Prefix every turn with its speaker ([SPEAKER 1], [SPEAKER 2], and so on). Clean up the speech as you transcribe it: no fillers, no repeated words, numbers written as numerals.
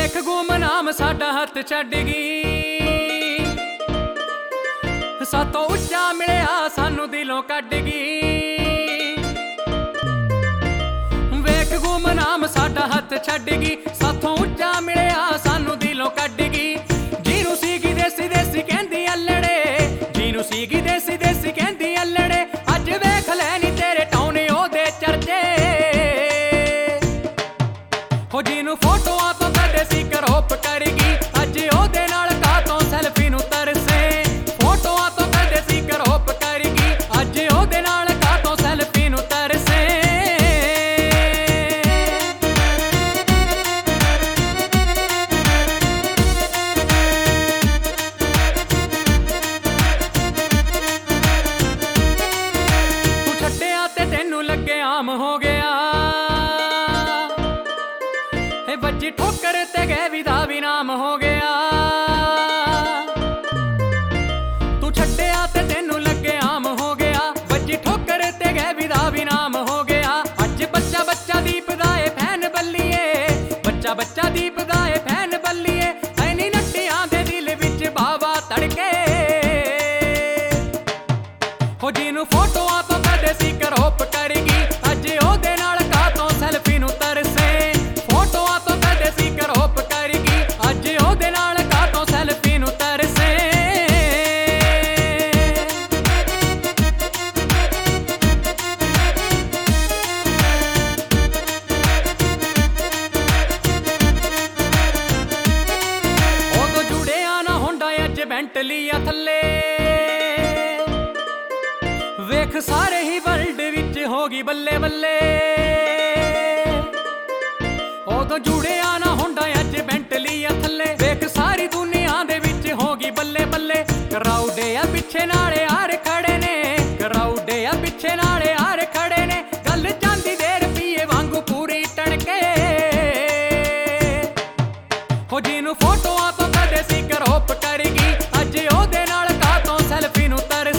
[SPEAKER 1] ਵੇਖ ਗੁਮਨਾਮ ਸਾਡਾ ਹੱਥ ਛੱਡ ਗਈ, ਸਾਤੋਂ ਉੱਚਾ ਮਿਲਿਆ ਸਾਨੂੰ ਦਿਲੋਂ ਕੱਢ ਗਈ। ਵੇਖ ਗੁਮਨਾਮ ਸਾਡਾ ਹੱਥ ਛੱਡ ਗਈ, ਸਾਥੋਂ ਉੱਚਾ ਮਿਲਿਆ ਸਾਨੂੰ ਦਿਲੋਂ ਕੱਢ ਗਈ। ਜਿਹਨੂੰ ਸੀਗੀ ਦੇਸੀ ਦੇਸੀ ਕਹਿੰਦੀ ਅਲੜੇ, ਜਿਹਨੂੰ ਸੀਗੀ ਦੇਸੀ ਦੇਸੀ ਕਹਿੰਦੀ ਅਲੜੇ, ਅੱਜ ਵੇਖ ਲੈ ਨੀ ਤੇਰੇ ਟਾਉਣੇ ਉਹਦੇ ਚਰਚੇ। ਹੋ ਜਿਹਨੂੰ ਫੋਟੋਆਂ ਤੋਂ ਕਦੇ ਸੀ ਕਰੋਪ ਕਰਗੀ, ਅੱਜ ਉਹਦੇ ਨਾਲ ਕਾਤੋਂ ਸੈਲਫੀ ਨੂੰ ਤਰਸੇ। ਫੋਟੋਆਂ ਤੋਂ ਕਦੇ ਸੀ ਕਰੋਪ ਕਰਗੀ, ਅੱਜ ਉਹਦੇ ਨਾਲ ਕਾਤੋਂ ਸੈਲਫੀ ਨੂੰ ਤਰਸੇ। ਤੂੰ ਛੱਡਿਆ ਤੇ ਤੈਨੂੰ ਲੱਗੇ ਆਮ ਹੋ ਗਿਆ, ਵੱਜੀ ਠੋਕਰ ਤੇ ਗਏ ਵਿਦਾ ਵੀ ਨਾਮ ਹੋ ਗਿਆ। ਤੂੰ ਛੱਡਿਆ ਤੇ ਤੈਨੂੰ ਲੱਗੇ ਆਮ ਹੋ ਗਿਆ, ਵੱਜੀ ਠੋਕਰ ਤੇ ਗਏ ਵਿਦਾ ਵੀ ਨਾਮ ਹੋ ਗਿਆ। ਅੱਜ ਬੱਚਾ ਬੱਚਾ ਦੀਪ ਦਾ ਏ ਫੈਨ ਬੱਲੀਏ, ਬੱਚਾ ਬੱਚਾ ਦੀਪ ਦਾ ਏ ਫੈਨ ਬੱਲੀਏ। ਐਨੀ ਨੱਟਿਆਂ ਦੇ ਦਿਲ ਵਿੱਚ ਬਾਵਾ ਤੜਕੇ। ਹੋ ਜਿਹਨੂੰ ਫੋਟੋਆਂ ਤੋਂ ਕਦੇ ਸੀ ਕਰੋਪ ਕਰਗੀ, ਅੱਜ ਉਹਦੇ ਨਾਲ ਕਾਤੋਂ ਸੈਲਫੀ ਨੂੰ ਤਰਸੇ। ਫੋਟੋਆਂ ਤੋਂ ਕਦੇ ਸੀ ਕਰੋਪ ਕਰਗੀ, ਅੱਜ ਉਹਦੇ ਨਾਲ ਕਾਤੋਂ ਸੈਲਫੀ ਨੂੰ ਤਰਸੇ। ਉਦੋਂ ਜੁੜਿਆ ਨਾ ਹੁੰਦਾ ਅੱਜ ਬੈਂਟਲੀਆਂ ਥੱਲੇ, ਵੇਖ ਸਾਰੇ ਹੀ ਵਰਲਡ ਵਿੱਚ ਹੋ ਗਈ ਬੱਲੇ ਬੱਲੇ। ਉਦੋਂ ਜੁੜਿਆ ਨਾ ਹੁੰਦਾ ਅੱਜ ਬੈਂਟਲੀਆਂ ਥੱਲੇ, ਵੇਖ ਸਾਰੀ ਦੁਨੀਆ ਦੇ ਵਿੱਚ ਹੋ ਗਈ ਬੱਲੇ ਬੱਲੇ। ਕਰਾਊਡ ਆ ਪਿੱਛੇ ਨਾਲੇ ਆਰ ਖੜੇ ਨੇ, ਕਰਾਊਡ ਆ ਪਿੱਛੇ ਨਾਲੇ ਆਰ ਖੜੇ ਨੇ। ਗੱਲ ਜਾਂਦੀ ਦੇ ਰੁਪਈਏ ਵਾਂਗੂ ਪੂਰੀ ਟਣਕੇ। ਹੋ ਜਿਹਨੂੰ ਫੋਟੋਆਂ ਤੋਂ ਕਦੇ ਸੀ ਕਰੋਪ ਕਰਗੀ, ਅੱਜ ਉਹਦੇ ਨਾਲ ਕਾਤੋਂ ਸੈਲਫੀ ਨੂੰ ਤਰ